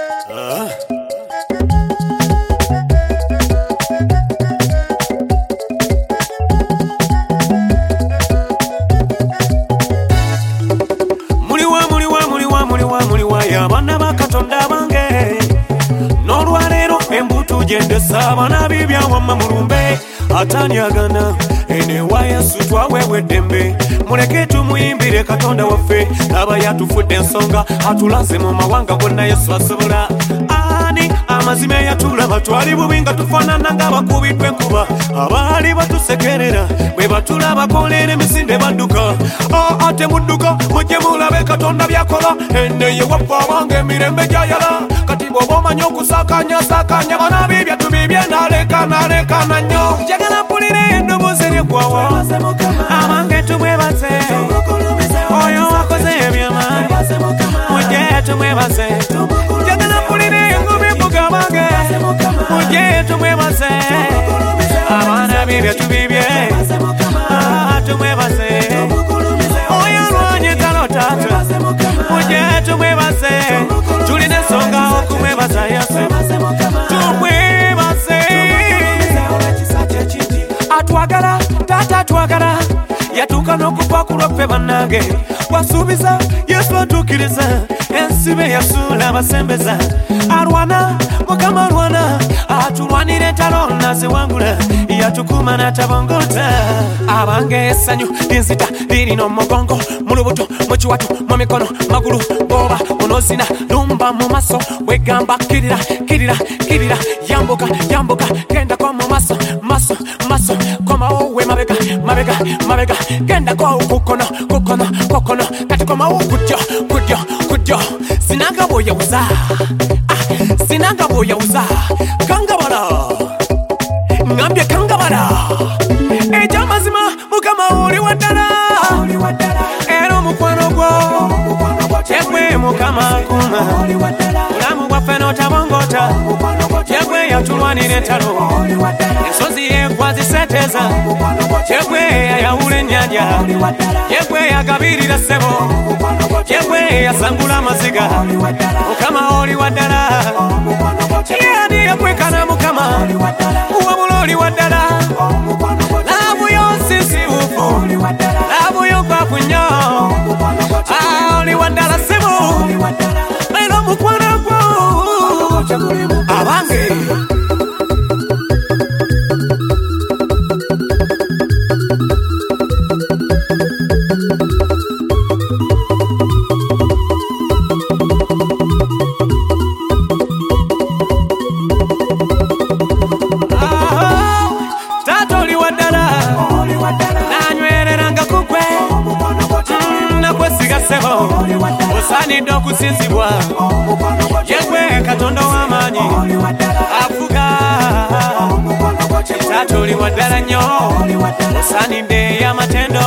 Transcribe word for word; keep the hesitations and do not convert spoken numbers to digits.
uh. Muliwa muliwa muliwa muliwa muliwa ya bana bakatonda bange n'olwaleero embuto gyendesa abana bibya wamma mulumbe atanyagana enewa Yesu twawewe ddembe muleke tumuyimbire Katonda waffe aba yatufudde ensonga atulaze mu mawanga gonna Yesu asobola ani amazima yatulaba twali bubi nga tufaanana ng'abakubiddwa enkuba abaali batusekerera bwe batulaba kolera emisinde badduka ate mudduka mujje mulabe Katonda byakola ene ye waffe abange emirembe gyayala kati bw'oba omanyi okusakanya sakanya bana bibya tubibye naleka naleka nanyo njagala mpulire endoboozi ery'eggwawa abange tumwebaze oyo wakoze ebyamaanyi mujje tumwebaze njagala mpulire engumi evuga abange mujje tumwebaze abaana bibye tubibye tumwebaze oyo alwanye talo taata mujje tumwebaze tulina ensonga okumwebaza Yesu tumwebaze atwagala taata atwagala yatuuka n'okuva ku lwaffe bannange wasuubiza Yesu atuukiriza ensibe yasuula abasembeza alwana Mukama alwana atulwanira entalo naziwangula yatukuuma n'atabongota abange essanyu linzita lirina omugongo mu lubuto mu kiwatu mu mikono magulu bw'oba onoozina lumba mu maaso wegamba kirira kirira kirira yambuka yambuka gendako mu maaso maaso maaso komawo we mabega mabega mabega gendako kukono kukono kukono kati komawo kudyo kudyo kudyo sinanga bw'oyawuza sinanga bw'oyawuza kangabala ngambye kangabala ekyamazima Mukama oli waddala era omukwano gwo kyegwe Mukama kuma bulamu bwaffe n'otabongota kyegwe yatulwanira entalo ensozi yekwaziseteeza kyegwe yayawula ennyanja kyegwe yagabirira ssebo kyegwe yasangula amaziga Mukama oli waddala yandi yakwekana Mukama wabula oli waddala laavu yonsisiwufu laavu yonkwafu nnyo oli waddala ssebo era omukwano gwo abange taata oli waddala nanywereranga kukwe nakwesiga ssebo osaanidde okusinzibwa yegwe Katonda w'amaanyi afuga taata oli waddala nnyo osaanidde y'amatendo